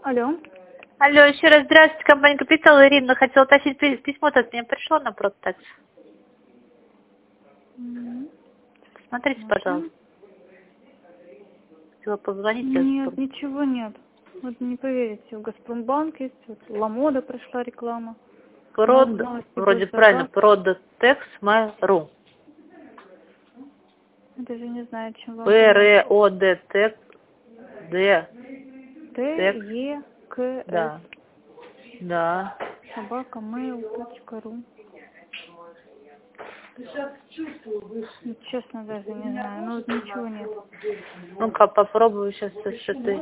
Алло. Алло, еще раз здравствуйте, компания Капитал. Ирина, хотела уточнить, письмо-то от меня пришло на Продтекс. Смотрите, пожалуйста. Хотела позвонить. Нет, ничего нет. Вот не поверите, в Газпромбанк есть, вот Ламода пришла реклама. Вроде правильно, Продтекс.ру. Даже не знаю, чем вам Продтекс. Т-Е-К-С. Да. Да. @mail.ru. Честно, даже не знаю. Ну вот ничего нет. Ну-ка, попробую сейчас с этой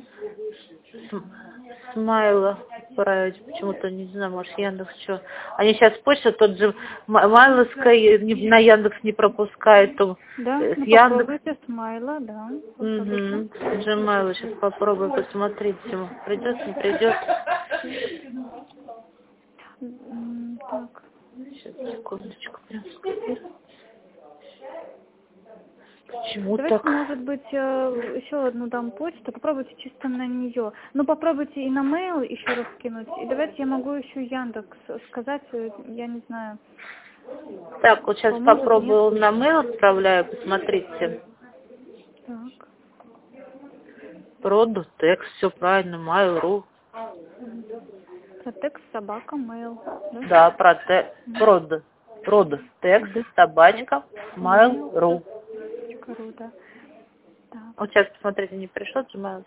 Смайла отправить. Почему-то, не знаю, может, Яндекс что. Они сейчас почту, тот же Майловская на Яндекс не пропускает. То Да, с ну Яндекс. попробуйте Смайла, да. Gmail сейчас попробую, посмотрите. Придет, не придет. Так. Сейчас, секундочку, прям скопирую. Почему Давайте, так? может быть, еще одну дам почту, попробуйте чисто на нее. Ну, попробуйте и на mail еще раз скинуть. И давайте я могу еще Яндекс сказать, я не знаю. Так, вот сейчас Поможет, попробую нет? на mail отправляю, посмотрите. Так. Продтекс, все правильно, Mail.ru. Протекс собака mail. Да, Продтекс собачка Mail.ru. Да. Так. Вот сейчас посмотрите, не пришло Gmail.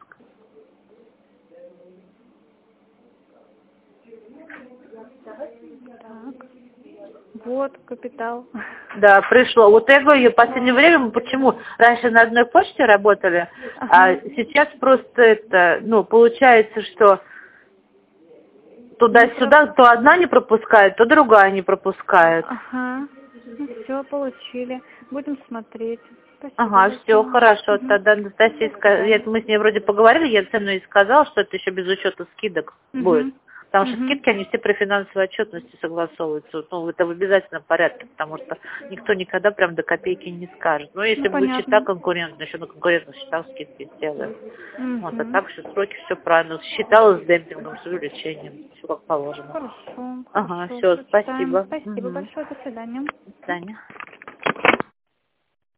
Так. Вот, Капитал. Да, пришло. Вот я говорю, в последнее время мы почему раньше на одной почте работали, а сейчас просто это, ну, получается, что туда-сюда то одна не пропускает, то другая не пропускает. Ага. Ну, все, получили. Будем смотреть. Спасибо. Ага, все, хорошо. Угу. Тогда Анастасия, мы с ней вроде поговорили, я цену ей сказала, что это еще без учета скидок будет. Потому что скидки, они все при финансовой отчетности согласовываются. Ну, это в обязательном порядке, потому что никто никогда прям до копейки не скажет. Ну, если будет счета конкурентные, еще на конкурентных счетах скидки сделаем. Вот, а так все сроки, все правильно. Считала с демпингом, с увеличением. Все как положено. Хорошо. Ага, все, спасибо. Спасибо большое. До свидания. До свидания.